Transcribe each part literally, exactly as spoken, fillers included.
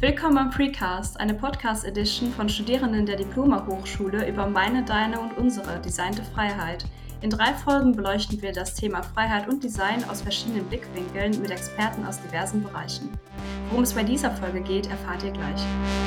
Willkommen am Freecast, eine Podcast-Edition von Studierenden der Diploma-Hochschule über meine, deine und unsere designte Freiheit. In drei Folgen beleuchten wir das Thema Freiheit und Design aus verschiedenen Blickwinkeln mit Experten aus diversen Bereichen. Worum es bei dieser Folge geht, erfahrt ihr gleich.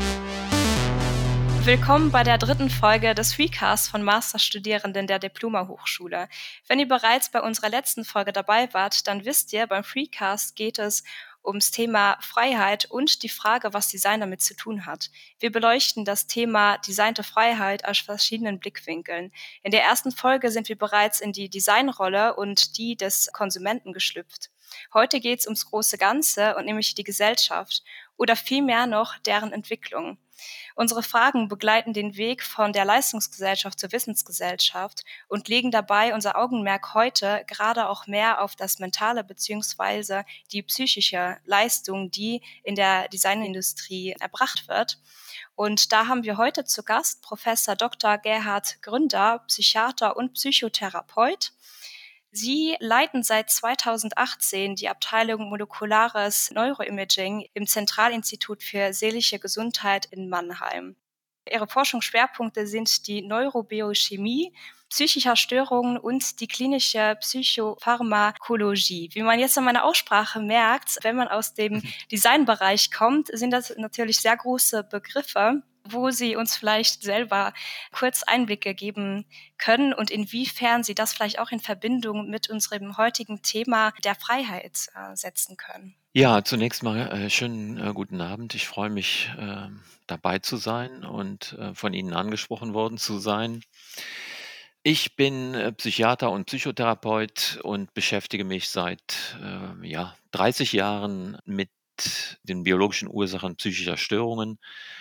Willkommen bei der dritten Folge des Freecast von Masterstudierenden der Diploma-Hochschule. Wenn ihr bereits bei unserer letzten Folge dabei wart, dann wisst ihr, beim Freecast geht es ums Thema Freiheit und die Frage, was Design damit zu tun hat. Wir beleuchten das Thema designte Freiheit aus verschiedenen Blickwinkeln. In der ersten Folge sind wir bereits in die Designrolle und die des Konsumenten geschlüpft. Heute geht es ums große Ganze und nämlich die Gesellschaft oder vielmehr noch deren Entwicklung. Unsere Fragen begleiten den Weg von der Leistungsgesellschaft zur Wissensgesellschaft und legen dabei unser Augenmerk heute gerade auch mehr auf das mentale bzw. die psychische Leistung, die in der Designindustrie erbracht wird. Und da haben wir heute zu Gast Professor Doktor Gerhard Gründer, Psychiater und Psychotherapeut. Sie leiten seit zweitausendachtzehn die Abteilung Molekulares Neuroimaging im Zentralinstitut für seelische Gesundheit in Mannheim. Ihre Forschungsschwerpunkte sind die Neurobiochemie psychischer Störungen und die klinische Psychopharmakologie. Wie man jetzt an meiner Aussprache merkt, wenn man aus dem Designbereich kommt, sind das natürlich sehr große Begriffe, wo Sie uns vielleicht selber kurz Einblicke geben können und inwiefern Sie das vielleicht auch in Verbindung mit unserem heutigen Thema der Freiheit äh, setzen können. Ja, zunächst mal äh, schönen äh, guten Abend. Ich freue mich, äh, dabei zu sein und äh, von Ihnen angesprochen worden zu sein. Ich bin äh, Psychiater und Psychotherapeut und beschäftige mich seit äh, ja, dreißig Jahren mit den biologischen Ursachen psychischer Störungen.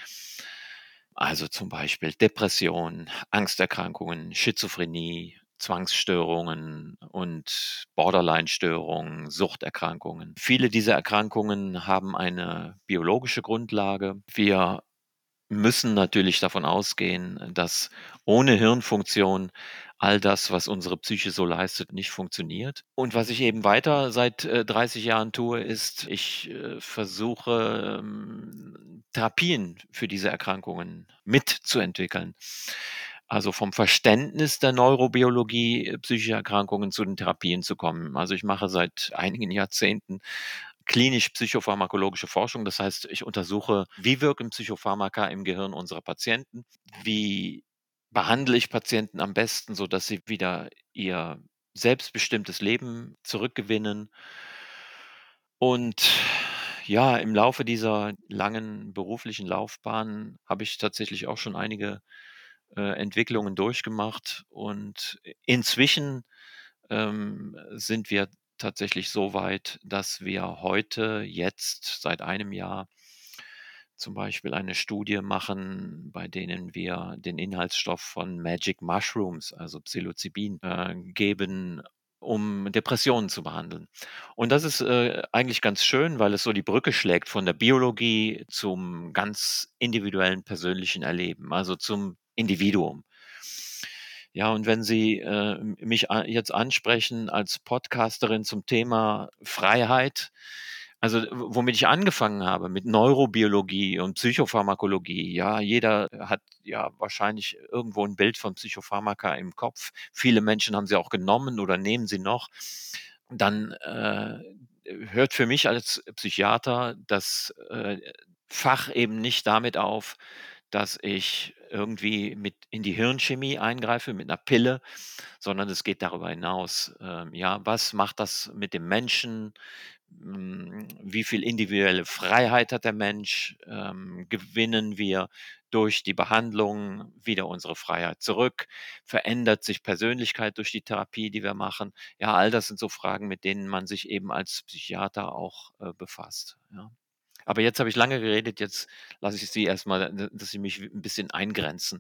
Also zum Beispiel Depression, Angsterkrankungen, Schizophrenie, Zwangsstörungen und Borderline-Störungen, Suchterkrankungen. Viele dieser Erkrankungen haben eine biologische Grundlage. Wir müssen natürlich davon ausgehen, dass ohne Hirnfunktion all das, was unsere Psyche so leistet, nicht funktioniert. Und was ich eben weiter seit äh, dreißig Jahren tue, ist, ich äh, versuche, ähm, Therapien für diese Erkrankungen mitzuentwickeln. Also vom Verständnis der Neurobiologie äh, psychischer Erkrankungen zu den Therapien zu kommen. Also ich mache seit einigen Jahrzehnten klinisch-psychopharmakologische Forschung. Das heißt, ich untersuche, wie wirken Psychopharmaka im Gehirn unserer Patienten, wie behandle ich Patienten am besten, sodass sie wieder ihr selbstbestimmtes Leben zurückgewinnen. Und ja, im Laufe dieser langen beruflichen Laufbahn habe ich tatsächlich auch schon einige äh, Entwicklungen durchgemacht. Und inzwischen ähm, sind wir tatsächlich so weit, dass wir heute, jetzt seit einem Jahr, zum Beispiel eine Studie machen, bei denen wir den Inhaltsstoff von Magic Mushrooms, also Psilocybin, äh, geben, um Depressionen zu behandeln. Und das ist äh, eigentlich ganz schön, weil es so die Brücke schlägt von der Biologie zum ganz individuellen persönlichen Erleben, also zum Individuum. Ja, und wenn Sie äh, mich a- jetzt ansprechen als Podcasterin zum Thema Freiheit, also w- womit ich angefangen habe, mit Neurobiologie und Psychopharmakologie, ja, jeder hat ja wahrscheinlich irgendwo ein Bild von Psychopharmaka im Kopf. Viele Menschen haben sie auch genommen oder nehmen sie noch. Dann äh, hört für mich als Psychiater das äh, Fach eben nicht damit auf, dass ich irgendwie mit in die Hirnchemie eingreife mit einer Pille, sondern es geht darüber hinaus. Ähm, ja, was macht das mit dem Menschen? Hm, wie viel individuelle Freiheit hat der Mensch? Ähm, gewinnen wir durch die Behandlung wieder unsere Freiheit zurück? Verändert sich Persönlichkeit durch die Therapie, die wir machen? Ja, all das sind so Fragen, mit denen man sich eben als Psychiater auch, äh, befasst, ja. Aber jetzt habe ich lange geredet, jetzt lasse ich Sie erst mal, d dass Sie mich ein bisschen eingrenzen.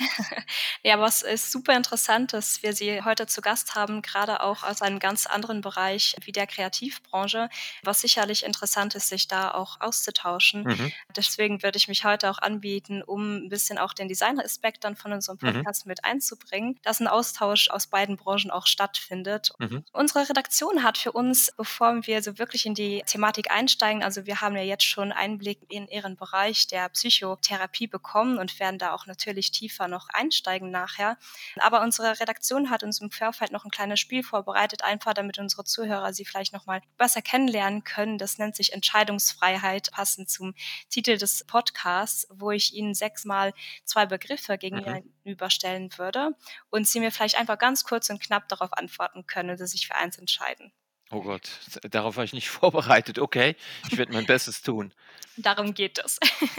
Ja, aber es ist super interessant, dass wir Sie heute zu Gast haben, gerade auch aus einem ganz anderen Bereich wie der Kreativbranche, was sicherlich interessant ist, sich da auch auszutauschen. Mhm, Deswegen würde ich mich heute auch anbieten, um ein bisschen auch den Design-Aspekt dann von unserem mhm, Podcast mit einzubringen, dass ein Austausch aus beiden Branchen auch stattfindet. mhm, Unsere Redaktion hat für uns, bevor wir so wirklich in die Thematik einsteigen, also wir haben ja jetzt schon Einblick in Ihren Bereich der Psychotherapie bekommen und werden da auch natürlich tiefer noch einsteigen nachher. Aber unsere Redaktion hat uns im Vorfeld noch ein kleines Spiel vorbereitet, einfach damit unsere Zuhörer Sie vielleicht noch mal besser kennenlernen können. Das nennt sich Entscheidungsfreiheit, passend zum Titel des Podcasts, wo ich Ihnen sechsmal zwei Begriffe Mhm. gegenüberstellen würde und Sie mir vielleicht einfach ganz kurz und knapp darauf antworten können oder sich für eins entscheiden. Oh Gott, s darauf war ich nicht vorbereitet. Okay, ich werde mein Bestes tun. Darum geht es.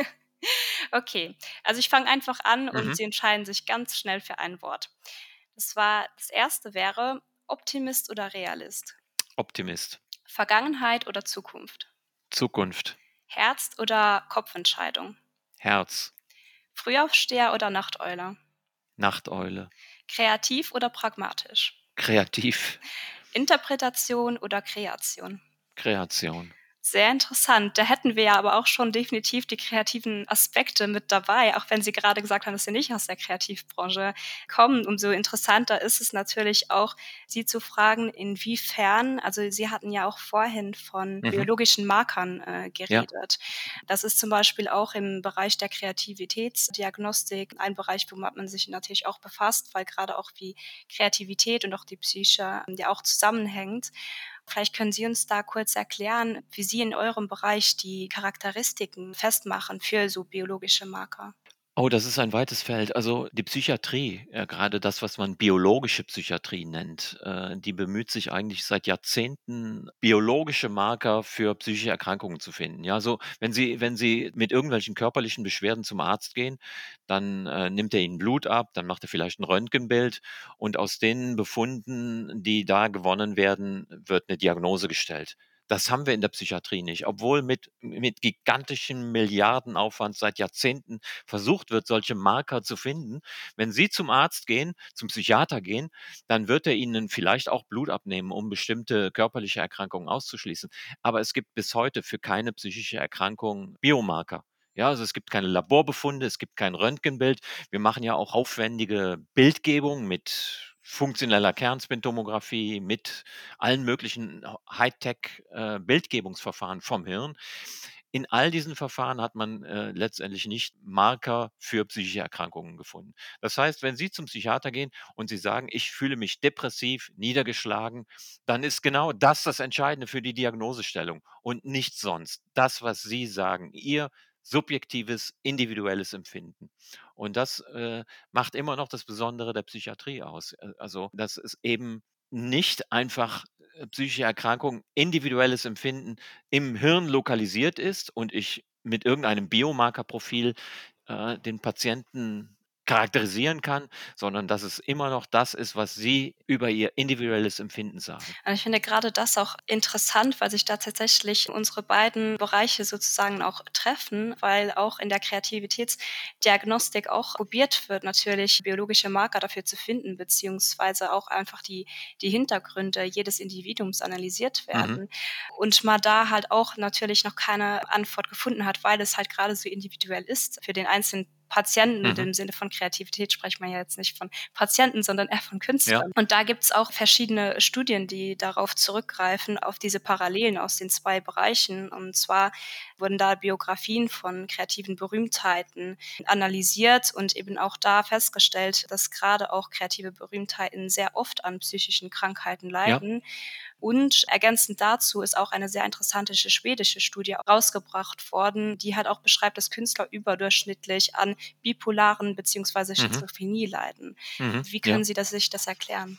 Okay, also ich fange einfach an und Mhm. Sie entscheiden sich ganz schnell für ein Wort. Das war das erste wäre Optimist oder Realist? Optimist. Vergangenheit oder Zukunft? Zukunft. Herz oder Kopfentscheidung? Herz. Frühaufsteher oder Nachteule? Nachteule. Kreativ oder pragmatisch? Kreativ. Interpretation oder Kreation? Kreation. Sehr interessant. Da hätten wir ja aber auch schon definitiv die kreativen Aspekte mit dabei, auch wenn Sie gerade gesagt haben, dass Sie nicht aus der Kreativbranche kommen. Umso interessanter ist es natürlich auch, Sie zu fragen, inwiefern also, Sie hatten ja auch vorhin von Mhm. biologischen Markern, äh, Ja. geredet. Das ist zum Beispiel auch im Bereich der Kreativitätsdiagnostik ein Bereich, womit man sich natürlich auch befasst, weil gerade auch wie Kreativität und auch die Psyche ja auch zusammenhängt. Vielleicht können Sie uns da kurz erklären, wie Sie in eurem Bereich die Charakteristiken festmachen für so biologische Marker? Oh, das ist ein weites Feld. Also, die Psychiatrie, äh, grade das, was man biologische Psychiatrie nennt, äh, die bemüht sich eigentlich seit Jahrzehnten, biologische Marker für psychische Erkrankungen zu finden. Ja, so, wenn Sie wenn Sie mit irgendwelchen körperlichen Beschwerden zum Arzt gehen, dann, äh, nimmt er Ihnen Blut ab, dann macht er vielleicht 'n Röntgenbild und aus den Befunden, die da gewonnen werden, wird 'ne Diagnose gestellt. Das haben wir in der Psychiatrie nicht, obwohl mit mit gigantischem Milliardenaufwand seit Jahrzehnten versucht wird, solche Marker zu finden. Wenn Sie zum Arzt gehen, zum Psychiater gehen, dann wird er Ihnen vielleicht auch Blut abnehmen, um bestimmte körperliche Erkrankungen auszuschließen. Aber es gibt bis heute für keine psychische Erkrankung Biomarker. Ja, also, es gibt keine Laborbefunde, es gibt kein Röntgenbild. Wir machen ja auch aufwendige Bildgebung mit funktioneller Kernspintomographie, mit allen möglichen H Hightech, äh, Bildgebungsverfahren vom Hirn. In all diesen Verfahren hat man, äh, letztendlich nicht Marker für psychische Erkrankungen gefunden. Das heißt, wenn Sie zum Psychiater gehen und Sie sagen: „Ich fühle mich depressiv, niedergeschlagen“, dann ist genau das das Entscheidende für die Diagnosestellung und nichts sonst. Das, was Sie sagen, Ihr subjektives, individuelles Empfinden. Und das, äh, macht immer noch das Besondere der Psychiatrie aus. Äh, also, dass es eben nicht einfach, äh, psychische Erkrankung, individuelles Empfinden im Hirn lokalisiert ist und ich mit irgendeinem Biomarkerprofil, äh, den Patienten charakterisieren kann, sondern dass es immer noch das ist, was Sie über Ihr individuelles Empfinden sagen. Also, ich finde gerade das auch interessant, weil sich da tatsächlich unsere beiden Bereiche sozusagen auch treffen, weil auch in der Kreativitätsdiagnostik auch probiert wird, natürlich biologische Marker dafür zu finden, beziehungsweise auch einfach die die Hintergründe jedes Individuums analysiert Mhm. werden. Und man da halt auch natürlich noch keine Antwort gefunden hat, weil es halt grade so individuell ist für den einzelnen Patienten und Mhm. im Sinne von Kreativität spricht man ja jetzt nicht von Patienten, sondern eher von Ja. Künstlern. Und da gibt's auch verschiedene Studien, die darauf zurückgreifen, auf diese Parallelen aus den zwei Bereichen. Und zwar wurden da Biografien von kreativen Berühmtheiten analysiert und eben auch da festgestellt, dass grade auch kreative Berühmtheiten sehr oft an psychischen Krankheiten Ja. leiden. Und ergänzend dazu ist auch eine sehr interessante sch schwedische Studie rausgebracht worden, die halt auch beschreibt, dass Künstler überdurchschnittlich an bipolaren beziehungsweise Mhm. Schizophrenie leiden. Mhm. Wie können Ja. Sie das sich das erklären?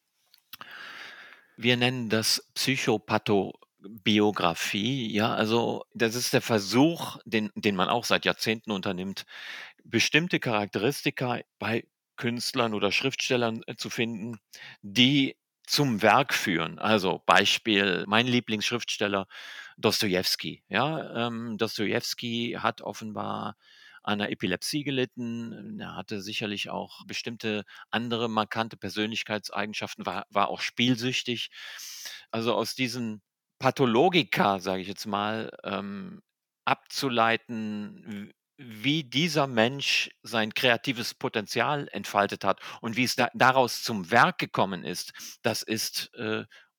Wir nennen das Psychopathobiographie, ja, also, das ist der Versuch, den den man auch seit Jahrzehnten unternimmt, bestimmte Charakteristika bei Künstlern oder Schriftstellern, äh, zu finden, die zum Werk führen. Also, Beispiel, mein Lieblingsschriftsteller Dostojewski, ja? Ähm, Dostojewski hat offenbar an 'ner Epilepsie gelitten. Er hatte sicherlich auch bestimmte andere markante Persönlichkeitseigenschaften, war war auch spielsüchtig. Also, aus diesen Pathologika, sage ich jetzt mal, ähm, abzuleiten, w wie dieser Mensch sein kreatives Potenzial entfaltet hat und wie es da daraus zum Werk gekommen ist, das ist, äh, un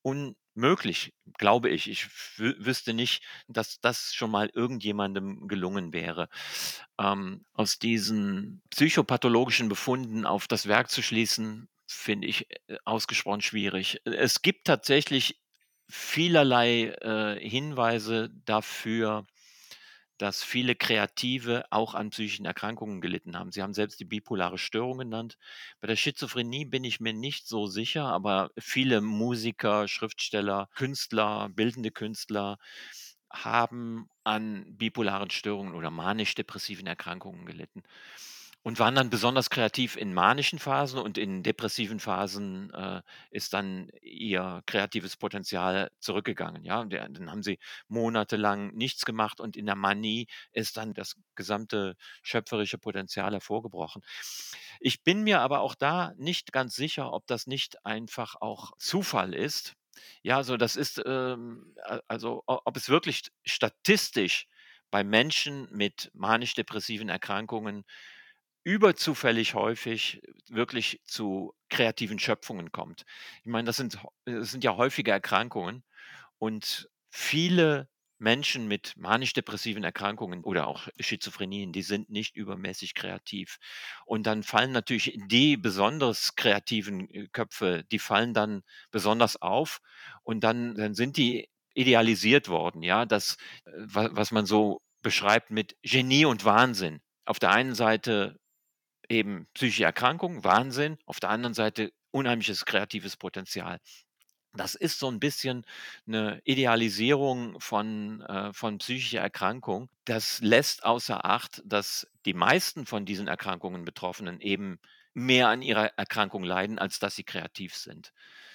möglich, glaube ich. Ich wü wüsste nicht, dass das schon mal irgendjemandem gelungen wäre. Ähm, aus diesen psychopathologischen Befunden auf das Werk zu schließen, finde ich, äh, ausgesprochen schwierig. Es gibt tatsächlich vielerlei, äh, Hinweise dafür, dass viele Kreative auch an psychischen Erkrankungen gelitten haben. Sie haben selbst die bipolare Störung genannt. Bei der Schizophrenie bin ich mir nicht so sicher, aber viele Musiker, Schriftsteller, Künstler, bildende Künstler haben an bipolaren Störungen oder manisch-depressiven Erkrankungen gelitten und waren dann besonders kreativ in manischen Phasen, und in depressiven Phasen, äh, ist dann ihr kreatives Potenzial zurückgegangen, ja? Und der dann haben sie monatelang nichts gemacht, und in der Manie ist dann das gesamte schöpferische Potenzial hervorgebrochen. Ich bin mir aber auch da nicht ganz sicher, ob das nicht einfach auch Zufall ist. Ja, also das ist, ähm, a also o ob es wirklich statistisch bei Menschen mit manisch-depressiven Erkrankungen überzufällig häufig wirklich zu kreativen Schöpfungen kommt. Ich meine, das sind hä das sind ja häufige Erkrankungen, und viele Menschen mit manisch-depressiven Erkrankungen oder auch Schizophrenien, die sind nicht übermäßig kreativ. Und dann fallen natürlich die besonders kreativen, äh, Köpfe, die fallen dann besonders auf, und dann dann sind die idealisiert worden, ja, das, äh, wa was man so beschreibt mit Genie und Wahnsinn. Auf der einen Seite eben psychische Erkrankung, Wahnsinn, auf der anderen Seite unheimliches kreatives Potenzial. Das ist so 'n bisschen 'ne Idealisierung von äh, von psychischer Erkrankung. Das lässt außer Acht, dass die meisten von diesen Erkrankungen Betroffenen eben mehr an ihrer Erkrankung leiden, als dass sie kreativ sind.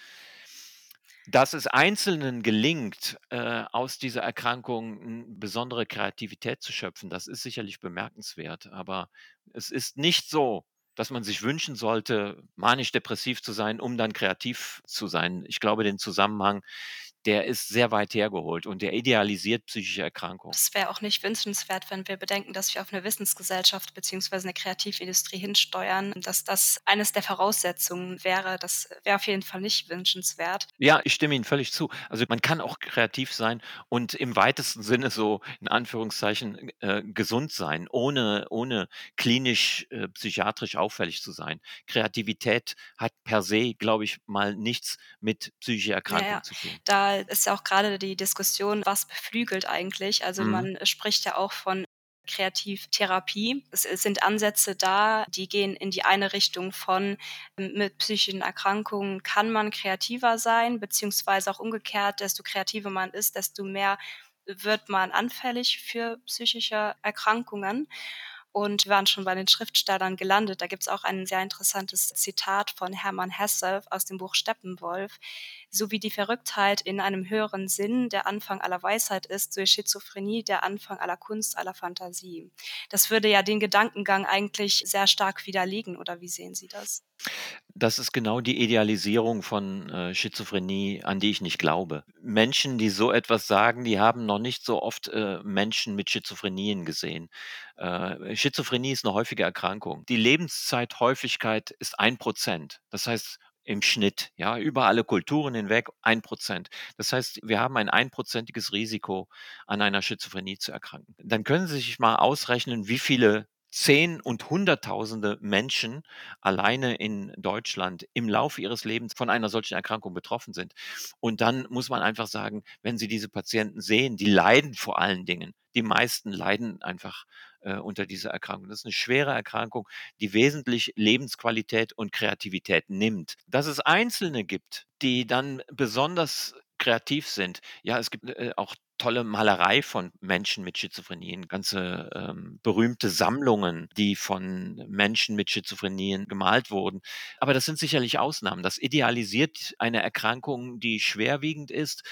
Dass es Einzelnen gelingt, äh, aus dieser Erkrankung 'n besondere Kreativität zu schöpfen, das ist sicherlich bemerkenswert, aber es ist nicht so, dass man sich wünschen sollte, manisch-depressiv zu sein, um dann kreativ zu sein. Ich glaube, den Zusammenhang, der ist sehr weit hergeholt, und der idealisiert psychische Erkrankungen. Das wäre auch nicht wünschenswert, wenn wir bedenken, dass wir auf 'ne Wissensgesellschaft beziehungsweise 'ne Kreativindustrie hinsteuern, dass das eines der Voraussetzungen wäre. Das wäre auf jeden Fall nicht wünschenswert. Ja, ich stimme Ihnen völlig zu. Also, man kann auch kreativ sein und im weitesten Sinne so in Anführungszeichen, äh, gesund sein, ohne ohne klinisch, äh, psychiatrisch auffällig zu sein. Kreativität hat per se, glaube ich, mal nichts mit psychischer Ja, Erkrankung ja. zu tun. Da ist ja auch grade die Diskussion, was beflügelt eigentlich? Also, Mhm. man spricht ja auch von Kreativtherapie. Es es sind Ansätze da, die gehen in die eine Richtung von m mit psychischen Erkrankungen kann man kreativer sein, beziehungsweise auch umgekehrt, desto kreativer man ist, desto mehr wird man anfällig für psychische Erkrankungen. Und wir waren schon bei den Schriftstellern gelandet. Da gibt's auch ein sehr interessantes Zitat von Hermann Hesse aus dem Buch Steppenwolf: „So wie die Verrücktheit in einem höheren Sinn der Anfang aller Weisheit ist, so ist Schizophrenie der Anfang aller Kunst, aller Fantasie.“ Das würde ja den Gedankengang eigentlich sehr stark widerlegen, oder wie sehen Sie das? Das ist genau die Idealisierung von, äh, Schizophrenie, an die ich nicht glaube. Menschen, die so etwas sagen, die haben noch nicht so oft, äh, Menschen mit Schizophrenien gesehen. Äh, Schizophrenie ist 'ne häufige Erkrankung. Die Lebenszeithäufigkeit ist ein Prozent. Das heißt im Schnitt, ja, über alle Kulturen hinweg ein Prozent. Das heißt, wir haben ein einprozentiges Risiko, an einer Schizophrenie zu erkranken. Dann können Sie sich mal ausrechnen, wie viele Zehn und Hunderttausende Menschen alleine in Deutschland im Laufe ihres Lebens von einer solchen Erkrankung betroffen sind. Und dann muss man einfach sagen, wenn Sie diese Patienten sehen, die leiden vor allen Dingen. Die meisten leiden einfach, äh, unter dieser Erkrankung. Das ist 'ne schwere Erkrankung, die wesentlich Lebensqualität und Kreativität nimmt. Dass es Einzelne gibt, die dann besonders kreativ sind. Ja, es gibt, äh, auch tolle Malerei von Menschen mit Schizophrenien, ganze, ähm, berühmte Sammlungen, die von Menschen mit Schizophrenien gemalt wurden. Aber das sind sicherlich Ausnahmen. Das idealisiert eine Erkrankung, die schwerwiegend ist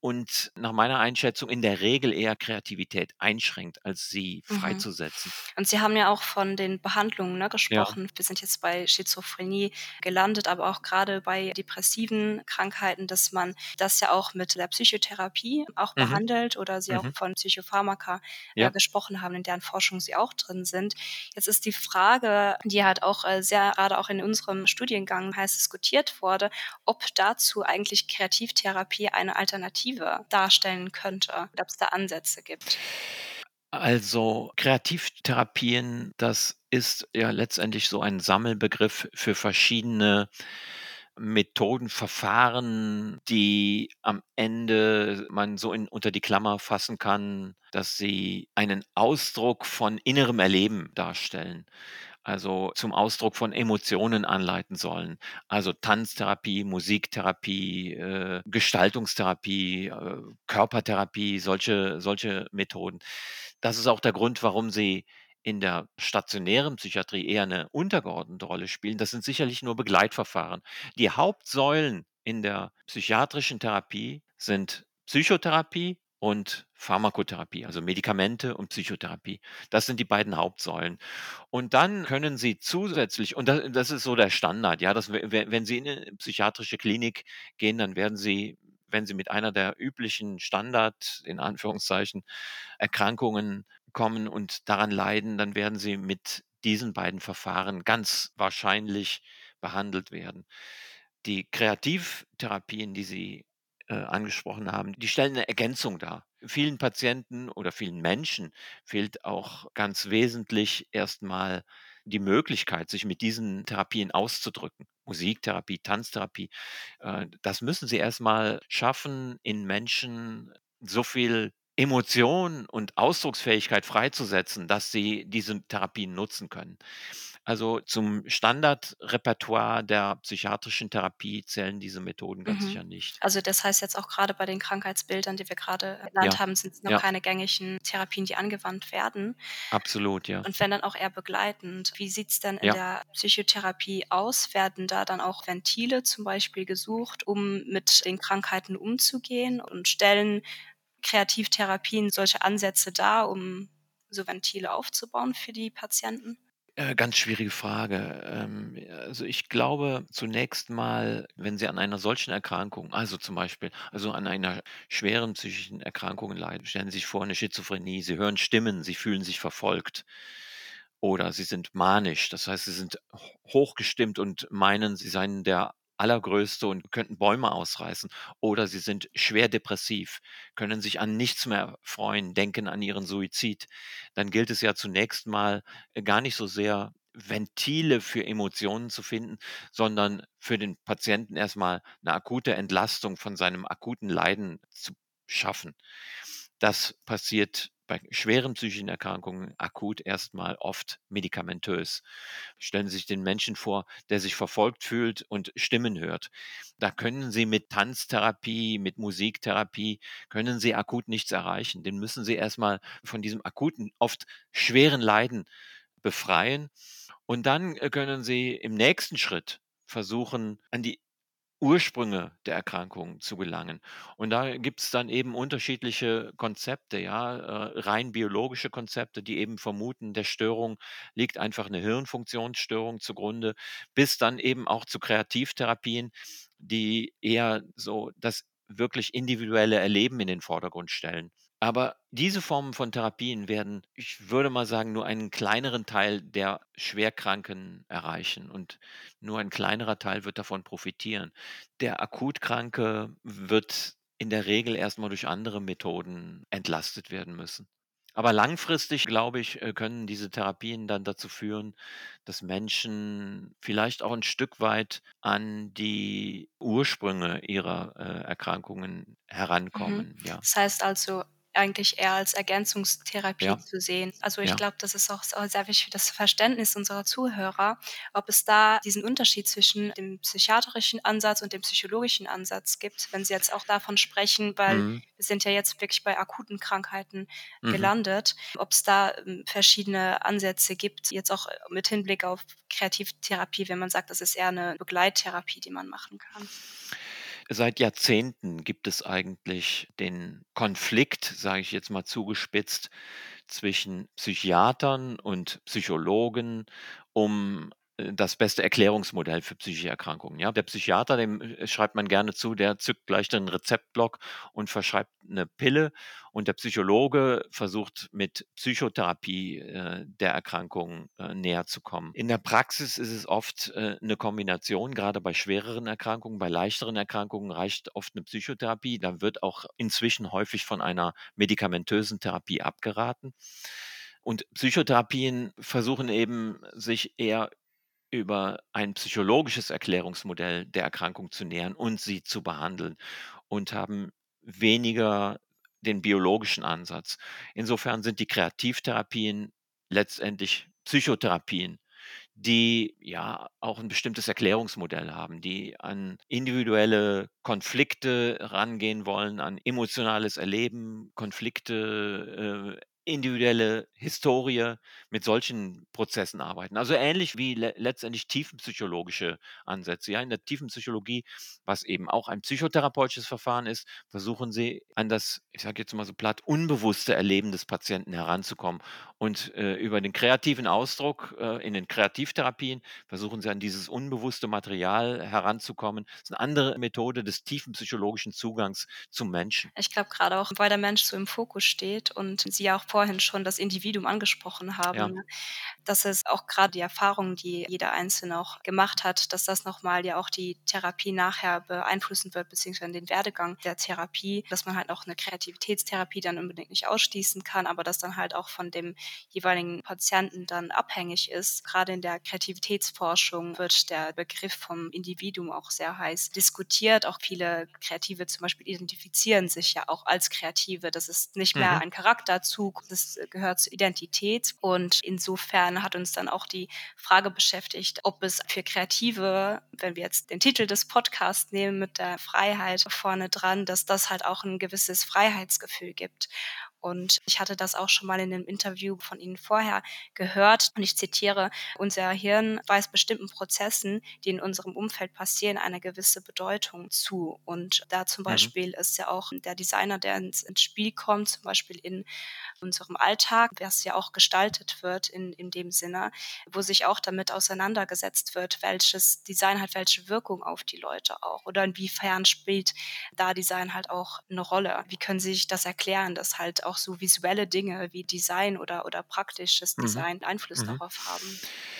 und nach meiner Einschätzung in der Regel eher Kreativität einschränkt, als sie Mhm. freizusetzen. Und Sie haben ja auch von den Behandlungen, ne, Ja. gesprochen. Wir sind jetzt bei Schizophrenie gelandet, aber auch grade bei depressiven Krankheiten, dass man das ja auch mit der Psychotherapie auch Mhm. behandelt oder Sie auch Mhm. von Psychopharmaka, äh, Ja. gesprochen haben, in deren Forschung Sie auch drin sind. Jetzt ist die Frage, die halt auch, äh, sehr grade auch in unserem Studiengang heiß diskutiert wurde, ob dazu eigentlich Kreativtherapie eine Alternative darstellen könnte, ob's da Ansätze gibt. Also, Kreativtherapien, das ist ja letztendlich so ein Sammelbegriff für verschiedene Methoden, Verfahren, die am Ende man so in unter die Klammer fassen kann, dass sie einen Ausdruck von innerem Erleben darstellen, also zum Ausdruck von Emotionen anleiten sollen. Also Tanztherapie, Musiktherapie, äh, Gestaltungstherapie, äh, Körpertherapie, solche solche Methoden. Das ist auch der Grund, warum sie in der stationären Psychiatrie eher 'ne untergeordnete Rolle spielen. Das sind sicherlich nur Begleitverfahren. Die Hauptsäulen in der psychiatrischen Therapie sind Psychotherapie und Pharmakotherapie, also Medikamente und Psychotherapie. Das sind die beiden Hauptsäulen. Und dann können Sie zusätzlich und da das ist so der Standard, ja, dass we we wenn Sie in 'ne psychiatrische Klinik gehen, dann werden Sie, wenn Sie mit einer der üblichen Standard in Anführungszeichen Erkrankungen kommen und daran leiden, dann werden Sie mit diesen beiden Verfahren ganz wahrscheinlich behandelt werden. Die Kreativtherapien, die Sie, äh, angesprochen haben, die stellen 'ne Ergänzung dar. Vielen Patienten oder vielen Menschen fehlt auch ganz wesentlich erst mal die Möglichkeit, sich mit diesen Therapien auszudrücken. Musiktherapie, Tanztherapie, äh, das müssen sie erst mal schaffen, in Menschen so viel Emotion und Ausdrucksfähigkeit freizusetzen, dass sie diese Therapien nutzen können. Also, zum Standardrepertoire der psychiatrischen Therapie zählen diese Methoden ganz Mhm. sicher nicht. Also, das heißt jetzt auch grade bei den Krankheitsbildern, die wir grade genannt Ja, haben, sind's noch ja. keine gängigen Therapien, die angewandt werden. Absolut, ja. Und wenn dann auch eher begleitend. Wie sieht's denn in Ja. der Psychotherapie aus? Werden da dann auch Ventile zum Beispiel gesucht, um mit den Krankheiten umzugehen und stellen Kreativtherapien solche Ansätze dar, um so Ventile aufzubauen für die Patienten? Äh, ganz schwierige Frage. Ähm, also, ich glaube zunächst mal, wenn Sie an einer solchen Erkrankung, also, zum Beispiel also, an einer schweren psychischen Erkrankung leiden. Stellen Sie sich vor, 'ne Schizophrenie, Sie hören Stimmen, Sie fühlen sich verfolgt. Oder Sie sind manisch, das heißt, Sie sind ho hochgestimmt und meinen, Sie seien der Allergrößte und könnten Bäume ausreißen. Oder Sie sind schwer depressiv, können sich an nichts mehr freuen, denken an Ihren Suizid. Dann gilt es ja zunächst mal, äh, gar nicht so sehr Ventile für Emotionen zu finden, sondern für den Patienten erst mal 'ne akute Entlastung von seinem akuten Leiden zu schaffen. Das passiert bei schweren psychischen Erkrankungen akut erst mal oft medikamentös. Stellen Sie sich den Menschen vor, der sich verfolgt fühlt und Stimmen hört. Da können Sie mit Tanztherapie, mit Musiktherapie können Sie akut nichts erreichen. Den müssen Sie erst mal von diesem akuten, oft schweren Leiden befreien. Und dann, äh, können Sie im nächsten Schritt versuchen, an die Ursprünge der Erkrankung zu gelangen. Und da gibt's dann eben unterschiedliche Konzepte, ja, äh, rein biologische Konzepte, die eben vermuten, der Störung liegt einfach 'ne Hirnfunktionsstörung zugrunde, bis dann eben auch zu Kreativtherapien, die eher so das wirklich individuelle Erleben in den Vordergrund stellen. Aber diese Formen von Therapien werden, ich würde mal sagen, nur einen kleineren Teil der Schwerkranken erreichen und nur ein kleinerer Teil wird davon profitieren. Der Akutkranke wird in der Regel erst mal durch andere Methoden entlastet werden müssen. Aber langfristig, glaube ich, äh, können diese Therapien dann dazu führen, dass Menschen vielleicht auch 'n Stück weit an die Ursprünge ihrer, äh, Erkrankungen Mhm. herankommen, ja. Das heißt also, eigentlich eher als Ergänzungstherapie Ja. zu sehen. Also, ich Ja. glaube, das ist auch s sehr wichtig für das Verständnis unserer Zuhörer, ob es da diesen Unterschied zwischen dem psychiatrischen Ansatz und dem psychologischen Ansatz gibt, wenn Sie jetzt auch davon sprechen, weil Mhm. wir sind ja jetzt wirklich bei akuten Krankheiten Mhm. gelandet, ob's da, ähm, verschiedene Ansätze gibt, jetzt auch mit Hinblick auf Kreativtherapie, wenn man sagt, das ist eher 'ne Begleittherapie, die man machen kann. Seit Jahrzehnten gibt es eigentlich den Konflikt, sage ich jetzt mal zugespitzt, zwischen Psychiatern und Psychologen um, äh, das beste Erklärungsmodell für psychische Erkrankungen, ja? Der Psychiater, dem, äh, schreibt man gerne zu, der zückt gleich den Rezeptblock und verschreibt eine Pille, und der Psychologe versucht mit Psychotherapie, äh, der Erkrankung, äh, näher zu kommen. In der Praxis ist es oft, äh, 'ne Kombination, gerade bei schwereren Erkrankungen. Bei leichteren Erkrankungen reicht oft eine Psychotherapie. Da wird auch inzwischen häufig von einer medikamentösen Therapie abgeraten. Und Psychotherapien versuchen eben, sich eher über ein psychologisches Erklärungsmodell der Erkrankung zu nähern und sie zu behandeln, und haben weniger den biologischen Ansatz. Insofern sind die Kreativtherapien letztendlich Psychotherapien, die ja auch ein bestimmtes Erklärungsmodell haben, die an individuelle Konflikte rangehen wollen, an emotionales Erleben, Konflikte, äh, individuelle Historie, mit solchen Prozessen arbeiten. Also, ähnlich wie le letztendlich tiefenpsychologische Ansätze. Ja, in der Tiefenpsychologie, was eben auch ein psychotherapeutisches Verfahren ist, versuchen sie an das, ich sage jetzt mal so platt, unbewusste Erleben des Patienten heranzukommen. Und, äh, über den kreativen Ausdruck, äh, in den Kreativtherapien versuchen sie an dieses unbewusste Material heranzukommen. Das ist eine andere Methode des tiefen psychologischen Zugangs zum Menschen. Ich glaube gerade auch, weil der Mensch so im Fokus steht und Sie ja auch vorhin schon das Individuum angesprochen haben, Ja. ne, dass es auch gerade die Erfahrungen, die jeder Einzelne auch gemacht hat, dass das noch mal ja auch die Therapie nachher beeinflussen wird, beziehungsweise den Werdegang der Therapie, dass man halt auch 'ne Kreativitätstherapie dann unbedingt nicht ausschließen kann, aber das dann halt auch von dem jeweiligen Patienten dann abhängig ist. Gerade in der Kreativitätsforschung wird der Begriff vom Individuum auch sehr heiß diskutiert. Auch viele Kreative zum Beispiel identifizieren sich ja auch als Kreative. Das ist nicht mehr Mhm. ein Charakterzug, das gehört zur Identität. Und insofern hat uns dann auch die Frage beschäftigt, ob es für Kreative, wenn wir jetzt den Titel des Podcasts nehmen mit der Freiheit vorne dran, dass das halt auch ein gewisses Freiheitsgefühl gibt. Und ich hatte das auch schon mal in 'nem Interview von Ihnen vorher gehört und ich zitiere: „Unser Hirn weist bestimmten Prozessen, die in unserem Umfeld passieren, eine gewisse Bedeutung zu.“ Und da zum Mhm. Beispiel ist ja auch der Designer, der ins ins Spiel kommt, zum Beispiel in unserem Alltag, was ja auch gestaltet wird in in dem Sinne, wo sich auch damit auseinandergesetzt wird, welches Design hat welche Wirkung auf die Leute auch oder inwiefern spielt da Design halt auch 'ne Rolle. Wie können Sie sich das erklären, dass halt auch so visuelle Dinge wie Design oder oder praktisches Mhm. Design Einfluss Mhm. darauf haben?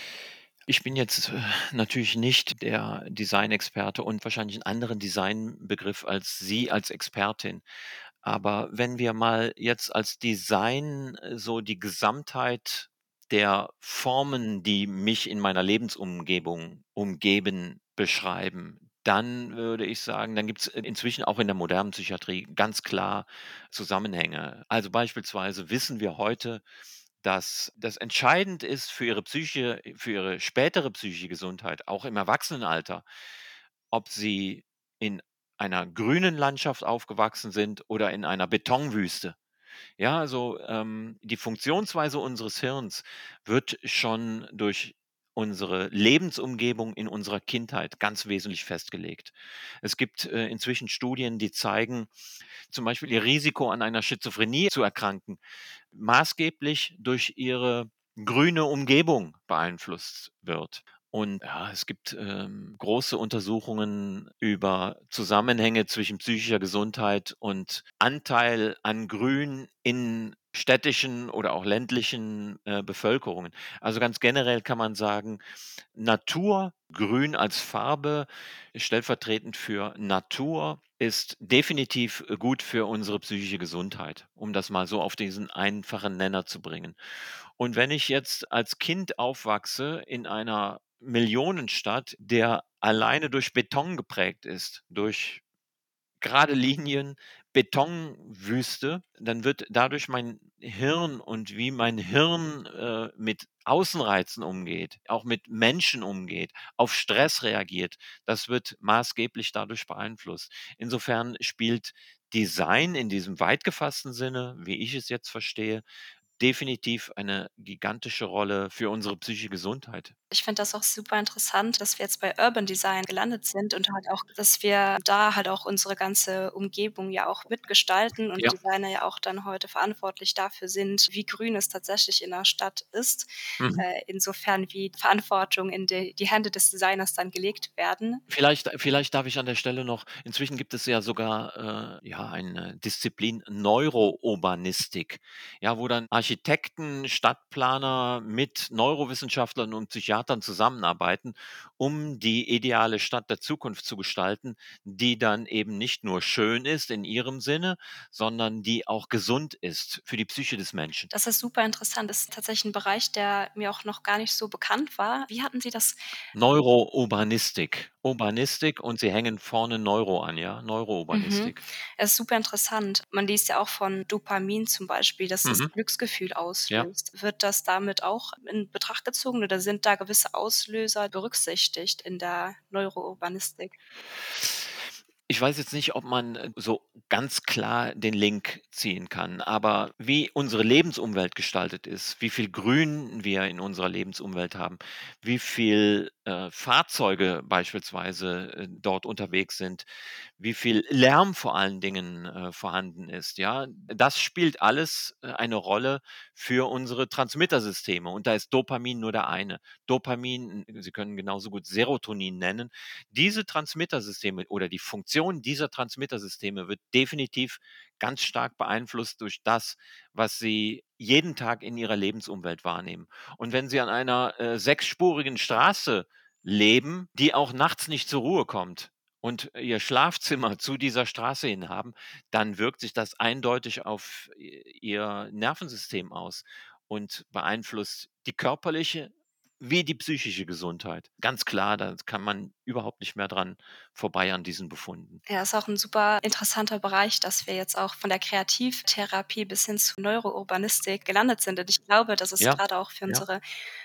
Ich bin jetzt, äh, natürlich nicht der Designexperte und wahrscheinlich 'n anderen Designbegriff als Sie als Expertin. Aber wenn wir mal jetzt als Design, äh, so die Gesamtheit der Formen, die mich in meiner Lebensumgebung umgeben, beschreiben, dann würde ich sagen, dann gibt's inzwischen auch in der modernen Psychiatrie ganz klar Zusammenhänge. Also, beispielsweise wissen wir heute, dass das entscheidend ist für ihre Psyche für ihre spätere psychische Gesundheit, auch im Erwachsenenalter, ob sie in einer grünen Landschaft aufgewachsen sind oder in einer Betonwüste. Ja, also, ähm, die Funktionsweise unseres Hirns wird schon durch unsere Lebensumgebung in unserer Kindheit ganz wesentlich festgelegt. Es gibt, äh, inzwischen Studien, die zeigen, zum Beispiel ihr Risiko, an einer Schizophrenie zu erkranken, maßgeblich durch ihre grüne Umgebung beeinflusst wird. Und ja, es gibt, ähm, große Untersuchungen über Zusammenhänge zwischen psychischer Gesundheit und Anteil an Grün in städtischen oder auch ländlichen, äh, Bevölkerungen. Also, ganz generell kann man sagen, Natur, Grün als Farbe, stellvertretend für Natur, ist definitiv, äh, gut für unsere psychische Gesundheit, um das mal so auf diesen einfachen Nenner zu bringen. Und wenn ich jetzt als Kind aufwachse in einer Millionenstadt, der alleine durch Beton geprägt ist, durch gerade Linien, Betonwüste, dann wird dadurch mein Hirn und wie mein Hirn, äh, mit Außenreizen umgeht, auch mit Menschen umgeht, auf Stress reagiert, das wird maßgeblich dadurch beeinflusst. Insofern spielt Design in diesem weit gefassten Sinne, wie ich es jetzt verstehe, definitiv eine gigantische Rolle für unsere psychische Gesundheit. Ich finde das auch super interessant, dass wir jetzt bei Urban Design gelandet sind und halt auch dass wir da halt auch unsere ganze Umgebung ja auch mitgestalten und Ja. Designer ja auch dann heute verantwortlich dafür sind, wie grün es tatsächlich in 'ner Stadt ist, Mhm. äh, insofern wie Verantwortung in de die Hände des Designers dann gelegt werden. Vielleicht vielleicht darf ich an der Stelle noch inzwischen gibt es ja sogar, äh, ja, eine Disziplin Neurourbanistik, ja, wo dann Architekten, Stadtplaner mit Neurowissenschaftlern und Psychiatern zusammenarbeiten, um die ideale Stadt der Zukunft zu gestalten, die dann eben nicht nur schön ist in ihrem Sinne, sondern die auch gesund ist für die Psyche des Menschen. Das ist super interessant. Das ist tatsächlich 'n Bereich, der mir auch noch gar nicht so bekannt war. Wie hatten Sie das Neurourbanistik. Urbanistik und Sie hängen vorne Neuro an, ja? Mhm. Neurourbanistik. Es ist super interessant. Man liest ja auch von Dopamin zum Beispiel, dass das Mhm. Glücksgefühl Ja. auslöst. Wird das damit auch in Betracht gezogen oder sind da gewisse Auslöser berücksichtigt in der Neurourbanistik? Ich weiß jetzt nicht, ob man, äh, so ganz klar den Link ziehen kann, aber wie unsere Lebensumwelt gestaltet ist, wie viel Grün wir in unserer Lebensumwelt haben, wie viel, äh, Fahrzeuge beispielsweise, äh, dort unterwegs sind, wie viel Lärm vor allen Dingen, äh, vorhanden ist, ja? Das spielt alles, äh, eine Rolle für unsere Transmittersysteme und da ist Dopamin nur der eine. Dopamin Sie können genauso gut Serotonin nennen. Diese Transmittersysteme oder die Funktion dieser Transmittersysteme wird definitiv ganz stark beeinflusst durch das, was Sie jeden Tag in Ihrer Lebensumwelt wahrnehmen. Und wenn Sie an einer, äh, sechsspurigen Straße leben, die auch nachts nicht zur Ruhe kommt und Ihr Schlafzimmer zu dieser Straße hin haben, dann wirkt sich das eindeutig auf I Ihr Nervensystem aus und beeinflusst die körperliche wie die psychische Gesundheit. Ganz klar, da kann man überhaupt nicht mehr dran vorbei an diesen Befunden. Ja, ist auch 'n super interessanter Bereich, dass wir jetzt auch von der Kreativtherapie bis hin zu Neurourbanistik gelandet sind. Und ich glaube, das ist Ja, grade auch für ja. unsere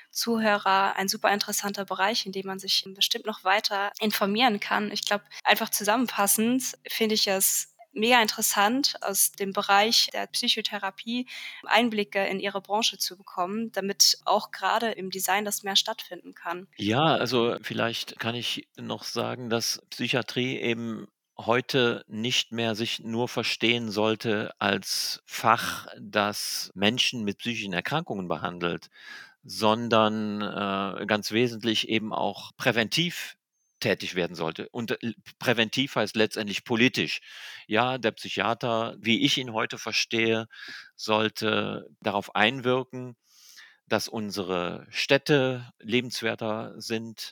Zuhörer ein super interessanter Bereich, in dem man sich bestimmt noch weiter informieren kann. Ich glaube, einfach zusammenfassend finde ich es mega interessant, aus dem Bereich der Psychotherapie Einblicke in Ihre Branche zu bekommen, damit auch grade im Design das mehr stattfinden kann. Ja, also vielleicht kann ich noch sagen, dass Psychiatrie eben heute nicht mehr sich nur verstehen sollte als Fach, das Menschen mit psychischen Erkrankungen behandelt, sondern, äh, ganz wesentlich eben auch präventiv tätig werden sollte. Und, äh, präventiv heißt letztendlich politisch. Ja, der Psychiater, wie ich ihn heute verstehe, sollte darauf einwirken, dass unsere Städte lebenswerter sind,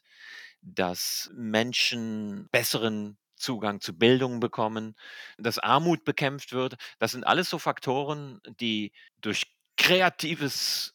dass Menschen besseren Zugang zu Bildung bekommen, dass Armut bekämpft wird. Das sind alles so Faktoren, die durch kreatives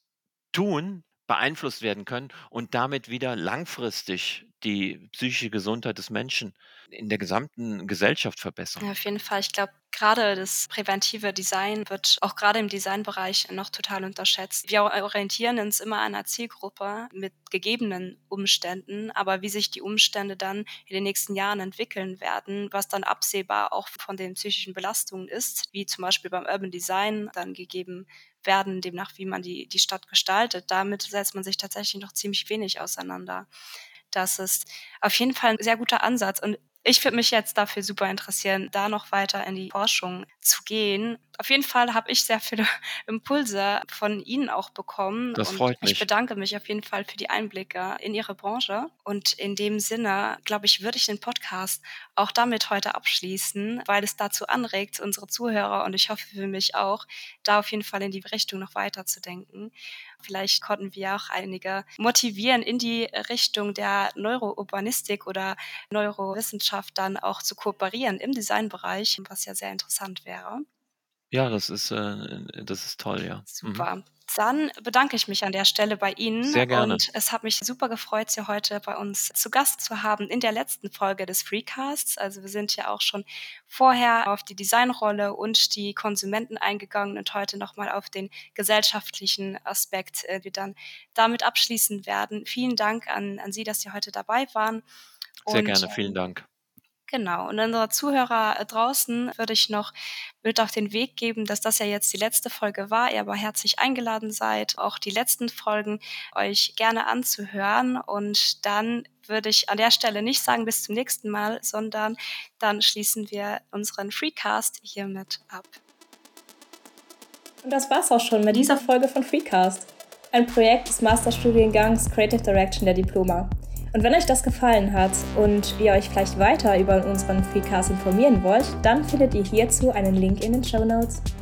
Tun beeinflusst werden können und damit wieder langfristig die psychische Gesundheit des Menschen in der gesamten Gesellschaft verbessern. Ja, auf jeden Fall. Ich glaube, grade das präventive Design wird auch grade im Designbereich noch total unterschätzt. Wir orientieren uns immer an 'ner Zielgruppe mit gegebenen Umständen, aber wie sich die Umstände dann in den nächsten Jahren entwickeln werden, was dann absehbar auch von den psychischen Belastungen ist, wie zum Beispiel beim Urban Design dann gegeben werden, demnach wie man die die Stadt gestaltet. Damit setzt man sich tatsächlich noch ziemlich wenig auseinander. Das ist auf jeden Fall 'n sehr guter Ansatz und ich würde mich jetzt dafür super interessieren, da noch weiter in die Forschung zu gehen. Auf jeden Fall habe ich sehr viele Impulse von Ihnen auch bekommen Das und freut ich mich. bedanke mich auf jeden Fall für die Einblicke in Ihre Branche. Und in dem Sinne, glaube ich, würde ich den Podcast auch damit heute abschließen, weil es dazu anregt, unsere Zuhörer und ich hoffe für mich auch, da auf jeden Fall in die Richtung noch weiterzudenken. Vielleicht konnten wir auch einige motivieren, in die Richtung der Neurourbanistik oder Neurowissenschaft dann auch zu kooperieren im Designbereich, was ja sehr interessant wäre. Ja, das ist, äh das ist toll, ja. Mhm. Super. Dann bedanke ich mich an der Stelle bei Ihnen Sehr gerne. und es hat mich super gefreut, Sie heute bei uns zu Gast zu haben in der letzten Folge des Freecasts. Also, wir sind ja auch schon vorher auf die Designrolle und die Konsumenten eingegangen und heute noch mal auf den gesellschaftlichen Aspekt, äh, wir dann damit abschließen werden. Vielen Dank an an Sie, dass Sie heute dabei waren Sehr und, gerne, vielen ähm Dank. Genau. Und unsere Zuhörer äh, draußen würde ich noch mit auf den Weg geben, dass das ja jetzt die letzte Folge war, ihr aber herzlich eingeladen seid, auch die letzten Folgen euch gerne anzuhören. Und dann würde ich an der Stelle nicht sagen bis zum nächsten Mal, sondern dann schließen wir unseren Freecast hiermit ab. Und das war's auch schon mit dieser Folge von Freecast, ein Projekt des Masterstudiengangs Creative Direction der Diploma. Und wenn euch das gefallen hat und ihr euch vielleicht weiter über unseren Freecast informieren wollt, dann findet ihr hierzu einen Link in den Shownotes.